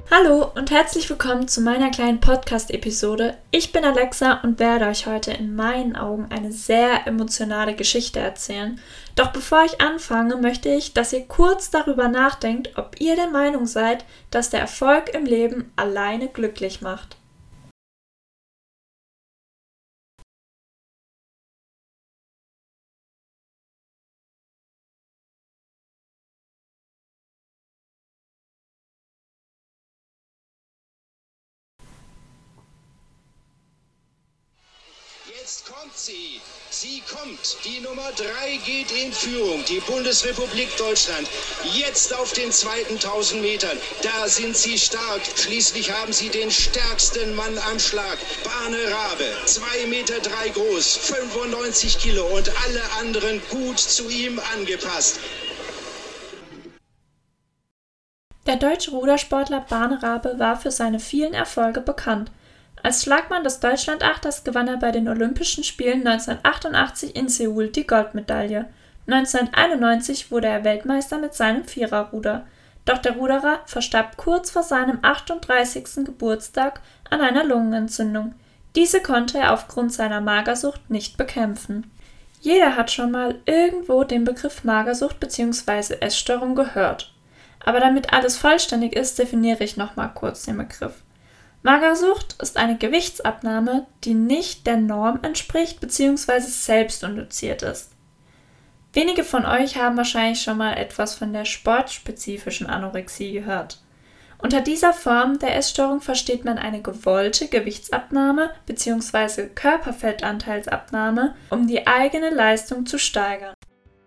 Hallo und herzlich willkommen zu meiner kleinen Podcast-Episode. Ich bin Alexa und werde euch heute in meinen Augen eine sehr emotionale Geschichte erzählen. Doch bevor ich anfange, möchte ich, dass ihr kurz darüber nachdenkt, ob ihr der Meinung seid, dass der Erfolg im Leben alleine glücklich macht. Jetzt kommt sie. Sie kommt. Die Nummer 3 geht in Führung. Die Bundesrepublik Deutschland. Jetzt auf den zweiten 1000 Metern. Da sind sie stark. Schließlich haben sie den stärksten Mann am Schlag. Bane Rabe. 2,3 Meter groß. 95 Kilo. Und alle anderen gut zu ihm angepasst. Der deutsche Rudersportler Bane Rabe war für seine vielen Erfolge bekannt. Als Schlagmann des Deutschlandachters gewann er bei den Olympischen Spielen 1988 in Seoul die Goldmedaille. 1991 wurde er Weltmeister mit seinem Viererruder. Doch der Ruderer verstarb kurz vor seinem 38. Geburtstag an einer Lungenentzündung. Diese konnte er aufgrund seiner Magersucht nicht bekämpfen. Jeder hat schon mal irgendwo den Begriff Magersucht bzw. Essstörung gehört. Aber damit alles vollständig ist, definiere ich nochmal kurz den Begriff. Magersucht ist eine Gewichtsabnahme, die nicht der Norm entspricht bzw. selbstinduziert ist. Wenige von euch haben wahrscheinlich schon mal etwas von der sportspezifischen Anorexie gehört. Unter dieser Form der Essstörung versteht man eine gewollte Gewichtsabnahme bzw. Körperfettanteilsabnahme, um die eigene Leistung zu steigern.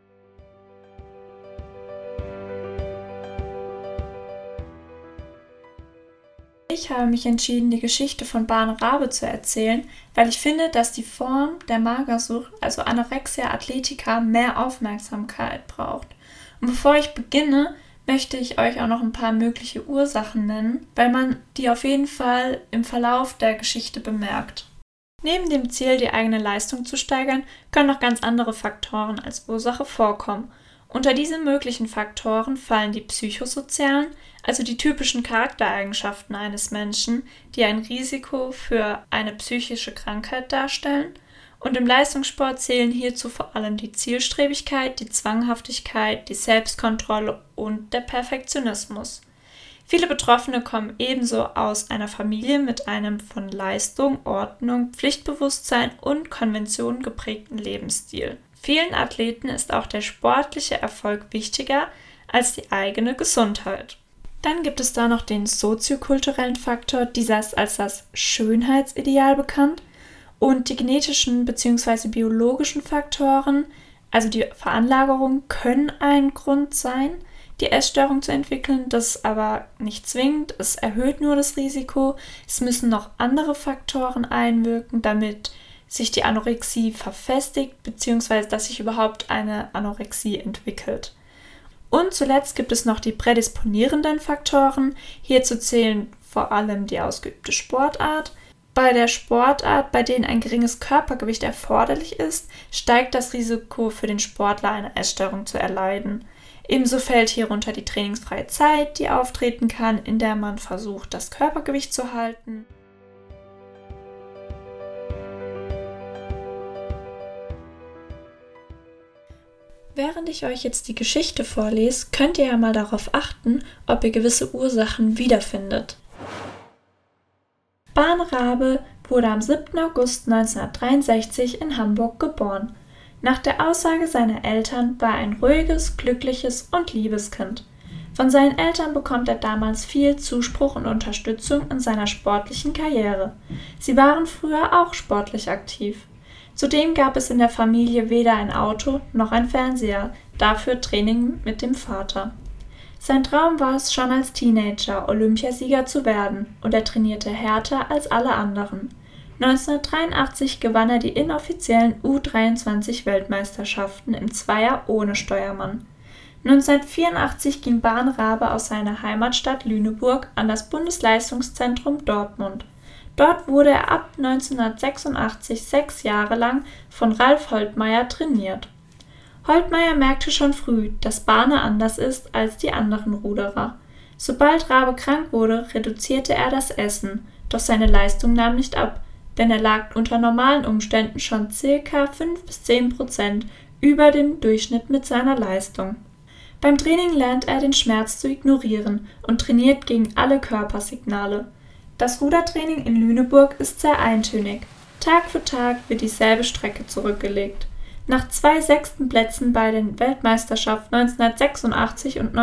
Ich habe mich entschieden, die Geschichte von Bane Rabe zu erzählen, weil ich finde, dass die Form der Magersucht, also Anorexia Athletica, mehr Aufmerksamkeit braucht. Und bevor ich beginne, möchte ich euch auch noch ein paar mögliche Ursachen nennen, weil man die auf jeden Fall im Verlauf der Geschichte bemerkt. Neben dem Ziel, die eigene Leistung zu steigern, können noch ganz andere Faktoren als Ursache vorkommen. Unter diese möglichen Faktoren fallen die psychosozialen, also die typischen Charaktereigenschaften eines Menschen, die ein Risiko für eine psychische Krankheit darstellen. Und im Leistungssport zählen hierzu vor allem die Zielstrebigkeit, die Zwanghaftigkeit, die Selbstkontrolle und der Perfektionismus. Viele Betroffene kommen ebenso aus einer Familie mit einem von Leistung, Ordnung, Pflichtbewusstsein und Konventionen geprägten Lebensstil. Vielen Athleten ist auch der sportliche Erfolg wichtiger als die eigene Gesundheit. Dann gibt es da noch den soziokulturellen Faktor, dieser ist als das Schönheitsideal bekannt, und die genetischen bzw. biologischen Faktoren, also die Veranlagerung, können ein Grund sein, die Essstörung zu entwickeln, das aber nicht zwingend, es erhöht nur das Risiko. Es müssen noch andere Faktoren einwirken, damit sich die Anorexie verfestigt, bzw. dass sich überhaupt eine Anorexie entwickelt. Und zuletzt gibt es noch die prädisponierenden Faktoren. Hierzu zählen vor allem die ausgeübte Sportart. Bei der Sportart, bei denen ein geringes Körpergewicht erforderlich ist, steigt das Risiko für den Sportler, eine Essstörung zu erleiden. Ebenso fällt hierunter die trainingsfreie Zeit, die auftreten kann, in der man versucht, das Körpergewicht zu halten. Während ich euch jetzt die Geschichte vorlese, könnt ihr ja mal darauf achten, ob ihr gewisse Ursachen wiederfindet. Bane Rabe wurde am 7. August 1963 in Hamburg geboren. Nach der Aussage seiner Eltern war er ein ruhiges, glückliches und liebes Kind. Von seinen Eltern bekommt er damals viel Zuspruch und Unterstützung in seiner sportlichen Karriere. Sie waren früher auch sportlich aktiv. Zudem gab es in der Familie weder ein Auto noch ein Fernseher, dafür Training mit dem Vater. Sein Traum war es schon als Teenager, Olympiasieger zu werden, und er trainierte härter als alle anderen. 1983 gewann er die inoffiziellen U23-Weltmeisterschaften im Zweier ohne Steuermann. 1984 ging Bane Rabe aus seiner Heimatstadt Lüneburg an das Bundesleistungszentrum Dortmund. Dort wurde er ab 1986 6 Jahre lang von Ralf Holtmeier trainiert. Holtmeier merkte schon früh, dass Bane anders ist als die anderen Ruderer. Sobald Rabe krank wurde, reduzierte er das Essen, doch seine Leistung nahm nicht ab, denn er lag unter normalen Umständen schon ca. 5-10% über dem Durchschnitt mit seiner Leistung. Beim Training lernt er den Schmerz zu ignorieren und trainiert gegen alle Körpersignale. Das Rudertraining in Lüneburg ist sehr eintönig. Tag für Tag wird dieselbe Strecke zurückgelegt. Nach 2 6. Plätzen bei den Weltmeisterschaften 1986 und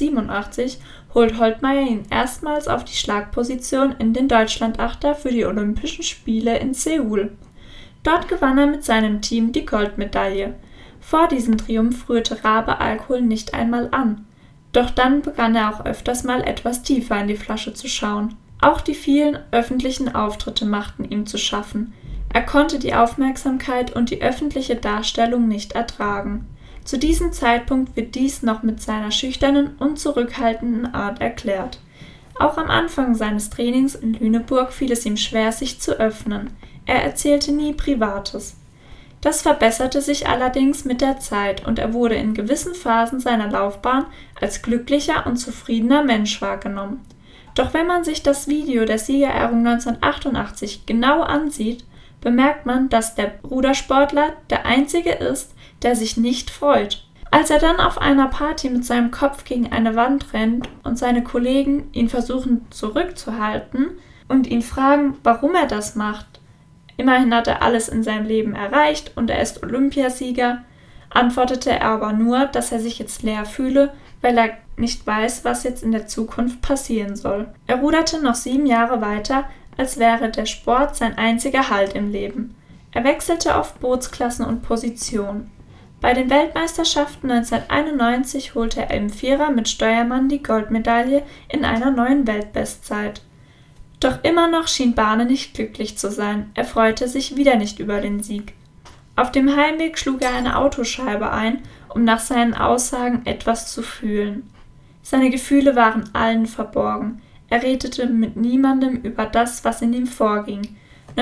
1987 holt Holtmeier ihn erstmals auf die Schlagposition in den Deutschlandachter für die Olympischen Spiele in Seoul. Dort gewann er mit seinem Team die Goldmedaille. Vor diesem Triumph rührte Rabe Alkohol nicht einmal an. Doch dann begann er auch öfters mal etwas tiefer in die Flasche zu schauen. Auch die vielen öffentlichen Auftritte machten ihm zu schaffen. Er konnte die Aufmerksamkeit und die öffentliche Darstellung nicht ertragen. Zu diesem Zeitpunkt wird dies noch mit seiner schüchternen und zurückhaltenden Art erklärt. Auch am Anfang seines Trainings in Lüneburg fiel es ihm schwer, sich zu öffnen. Er erzählte nie Privates. Das verbesserte sich allerdings mit der Zeit und er wurde in gewissen Phasen seiner Laufbahn als glücklicher und zufriedener Mensch wahrgenommen. Doch wenn man sich das Video der Siegerehrung 1988 genau ansieht, bemerkt man, dass der Rudersportler der Einzige ist, der sich nicht freut. Als er dann auf einer Party mit seinem Kopf gegen eine Wand rennt und seine Kollegen ihn versuchen zurückzuhalten und ihn fragen, warum er das macht, immerhin hat er alles in seinem Leben erreicht und er ist Olympiasieger, antwortete er aber nur, dass er sich jetzt leer fühle, weil er nicht weiß, was jetzt in der Zukunft passieren soll. Er ruderte noch 7 Jahre weiter, als wäre der Sport sein einziger Halt im Leben. Er wechselte oft Bootsklassen und Positionen. Bei den Weltmeisterschaften 1991 holte er im Vierer mit Steuermann die Goldmedaille in einer neuen Weltbestzeit. Doch immer noch schien Barne nicht glücklich zu sein, er freute sich wieder nicht über den Sieg. Auf dem Heimweg schlug er eine Autoscheibe ein, um nach seinen Aussagen etwas zu fühlen. Seine Gefühle waren allen verborgen. Er redete mit niemandem über das, was in ihm vorging.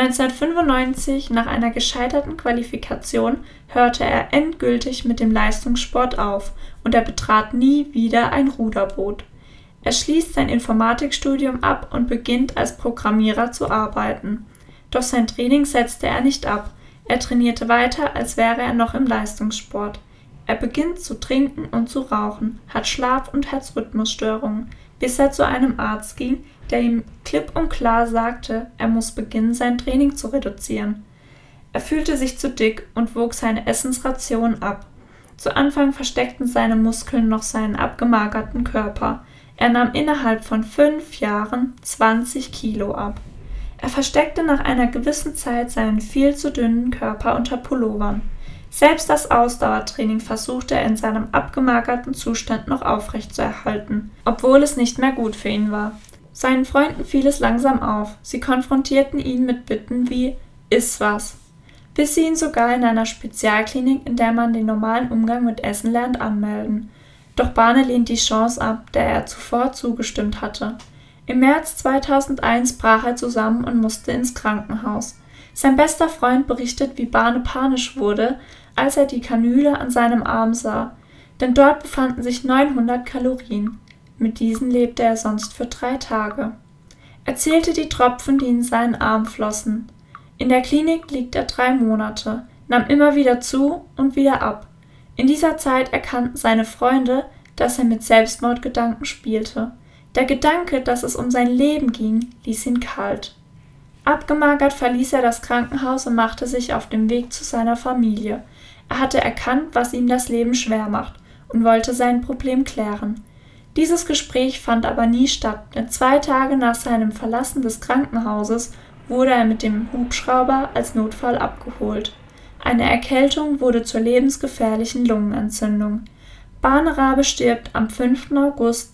1995, nach einer gescheiterten Qualifikation, hörte er endgültig mit dem Leistungssport auf und er betrat nie wieder ein Ruderboot. Er schließt sein Informatikstudium ab und beginnt als Programmierer zu arbeiten. Doch sein Training setzte er nicht ab. Er trainierte weiter, als wäre er noch im Leistungssport. Er beginnt zu trinken und zu rauchen, hat Schlaf- und Herzrhythmusstörungen, bis er zu einem Arzt ging, der ihm klipp und klar sagte, er muss beginnen, sein Training zu reduzieren. Er fühlte sich zu dick und wog seine Essensration ab. Zu Anfang versteckten seine Muskeln noch seinen abgemagerten Körper. Er nahm innerhalb von 5 Jahren 20 Kilo ab. Er versteckte nach einer gewissen Zeit seinen viel zu dünnen Körper unter Pullovern. Selbst das Ausdauertraining versuchte er in seinem abgemagerten Zustand noch aufrechtzuerhalten, obwohl es nicht mehr gut für ihn war. Seinen Freunden fiel es langsam auf. Sie konfrontierten ihn mit Bitten wie »Iss was«, bis sie ihn sogar in einer Spezialklinik, in der man den normalen Umgang mit Essen lernt, anmelden. Doch Barne lehnt die Chance ab, der er zuvor zugestimmt hatte. Im März 2001 brach er zusammen und musste ins Krankenhaus. Sein bester Freund berichtet, wie Barne panisch wurde, als er die Kanüle an seinem Arm sah, denn dort befanden sich 900 Kalorien. Mit diesen lebte er sonst für 3 Tage. Er zählte die Tropfen, die in seinen Arm flossen. In der Klinik liegt er 3 Monate, nahm immer wieder zu und wieder ab. In dieser Zeit erkannten seine Freunde, dass er mit Selbstmordgedanken spielte. Der Gedanke, dass es um sein Leben ging, ließ ihn kalt. Abgemagert verließ er das Krankenhaus und machte sich auf den Weg zu seiner Familie. Er hatte erkannt, was ihm das Leben schwer macht und wollte sein Problem klären. Dieses Gespräch fand aber nie statt, denn 2 Tage nach seinem Verlassen des Krankenhauses wurde er mit dem Hubschrauber als Notfall abgeholt. Eine Erkältung wurde zur lebensgefährlichen Lungenentzündung. Barne Rabe stirbt am 5. August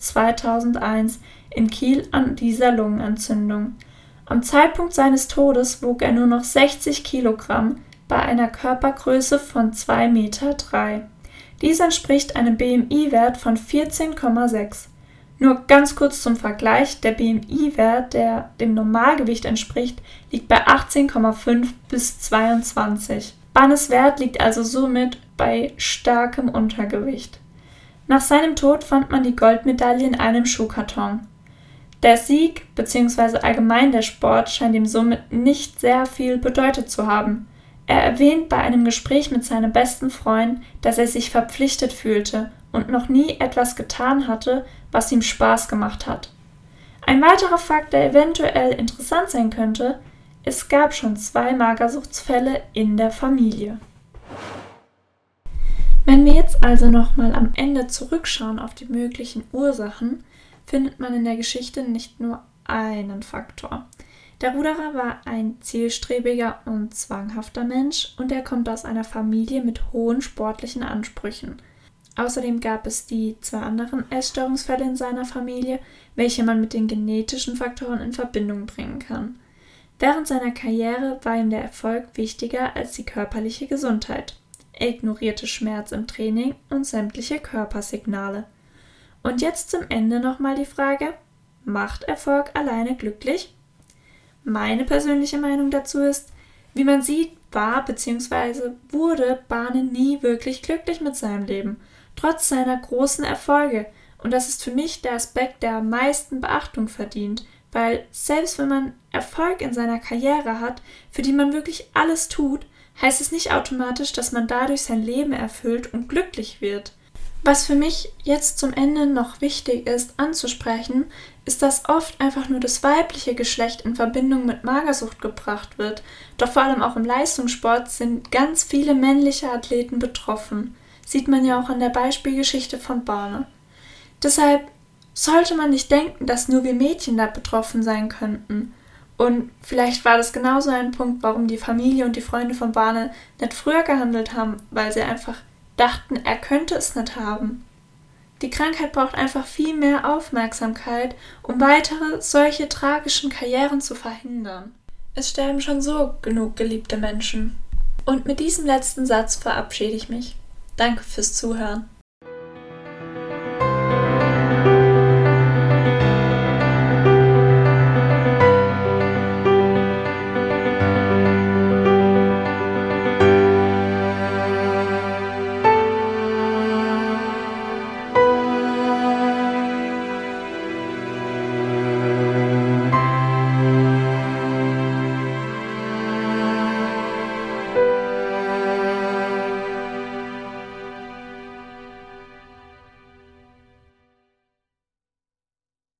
2001 in Kiel an dieser Lungenentzündung. Am Zeitpunkt seines Todes wog er nur noch 60 Kilogramm bei einer Körpergröße von 2,3 Meter. Dies entspricht einem BMI-Wert von 14,6. Nur ganz kurz zum Vergleich, der BMI-Wert, der dem Normalgewicht entspricht, liegt bei 18,5 bis 22. Barnes Wert liegt also somit bei starkem Untergewicht. Nach seinem Tod fand man die Goldmedaille in einem Schuhkarton. Der Sieg bzw. allgemein der Sport scheint ihm somit nicht sehr viel bedeutet zu haben. Er erwähnt bei einem Gespräch mit seinem besten Freund, dass er sich verpflichtet fühlte und noch nie etwas getan hatte, was ihm Spaß gemacht hat. Ein weiterer Fakt, der eventuell interessant sein könnte: Es gab schon 2 Magersuchtsfälle in der Familie. Wenn wir jetzt also nochmal am Ende zurückschauen auf die möglichen Ursachen, findet man in der Geschichte nicht nur einen Faktor. Der Ruderer war ein zielstrebiger und zwanghafter Mensch und er kommt aus einer Familie mit hohen sportlichen Ansprüchen. Außerdem gab es die 2 anderen Essstörungsfälle in seiner Familie, welche man mit den genetischen Faktoren in Verbindung bringen kann. Während seiner Karriere war ihm der Erfolg wichtiger als die körperliche Gesundheit. Er ignorierte Schmerz im Training und sämtliche Körpersignale. Und jetzt zum Ende nochmal die Frage: Macht Erfolg alleine glücklich? Meine persönliche Meinung dazu ist, wie man sieht, war bzw. wurde Barne nie wirklich glücklich mit seinem Leben, trotz seiner großen Erfolge. Und das ist für mich der Aspekt, der am meisten Beachtung verdient, weil selbst wenn man Erfolg in seiner Karriere hat, für die man wirklich alles tut, heißt es nicht automatisch, dass man dadurch sein Leben erfüllt und glücklich wird. Was für mich jetzt zum Ende noch wichtig ist anzusprechen, ist, dass oft einfach nur das weibliche Geschlecht in Verbindung mit Magersucht gebracht wird. Doch vor allem auch im Leistungssport sind ganz viele männliche Athleten betroffen. Sieht man ja auch an der Beispielgeschichte von Barne. Deshalb sollte man nicht denken, dass nur wir Mädchen da betroffen sein könnten. Und vielleicht war das genauso ein Punkt, warum die Familie und die Freunde von Barne nicht früher gehandelt haben, weil sie einfach dachten, er könnte es nicht haben. Die Krankheit braucht einfach viel mehr Aufmerksamkeit, um weitere solche tragischen Karrieren zu verhindern. Es sterben schon so genug geliebte Menschen. Und mit diesem letzten Satz verabschiede ich mich. Danke fürs Zuhören.